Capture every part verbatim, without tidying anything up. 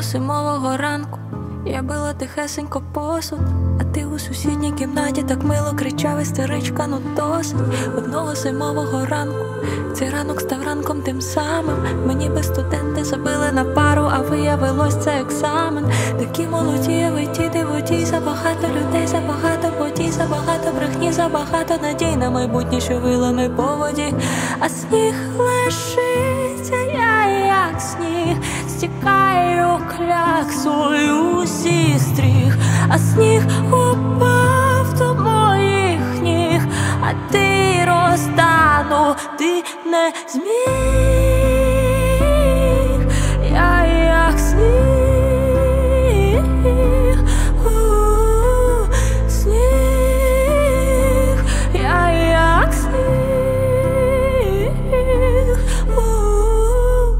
зимового ранку я била тихесенько посуд, а ти у сусідній кімнаті так мило кричав: істеричка, ну досить. Одного зимового ранку цей ранок став ранком тим самим. Мені би студенти забили на пару, а виявилось це екзамен. Такі молоді, ви ті дивоті, забагато людей, забагато подій, забагато брехні, забагато надій на майбутнє, що вилами по воді. А сніг лишиться, я як сніг, стікаю кляксою зі стріх. А сніг упав до моїх ніг, а ти розтану, ти не зміг. Я як сніг, у-у-у, сніг, я як сніг, у-у-у.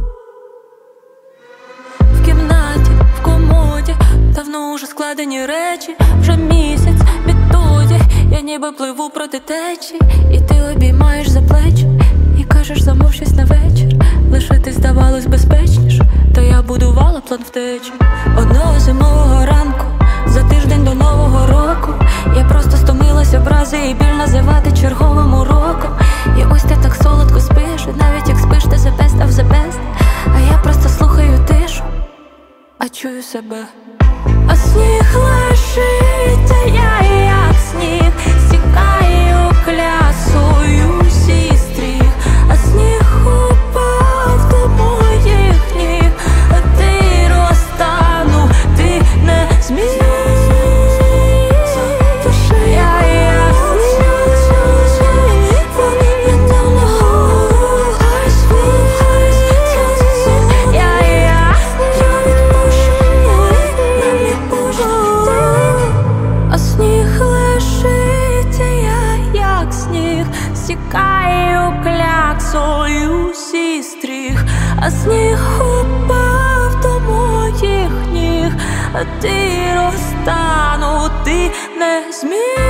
В кімнаті, в комоді давно уже складені речі. Вже місяць відтоді я ніби пливу проти течії, і ти обіймаєш за плечі і кажеш: замов щось на вечір. Лишити здавалось безпечніше, та я будувала план втечі. Одного зимового ранку за тиждень до нового року я просто стомилась образи і біль називати черговим уроком. І ось ти так солодко спиш, і навіть як спиш, ти the best of the best. А я просто слухаю тишу, а чую себе. А сніг лишиться, я як сніг, стікаю клясою зі стріх. А сніг упав до моїх ніг, а ти розтану, ти не зміг. Я як сніг, я як а сніг лишиться, я як сніг, стікаю кляксою зі стріх. А сніг упав до моїх ніг, а ти розтану, ти не зміг.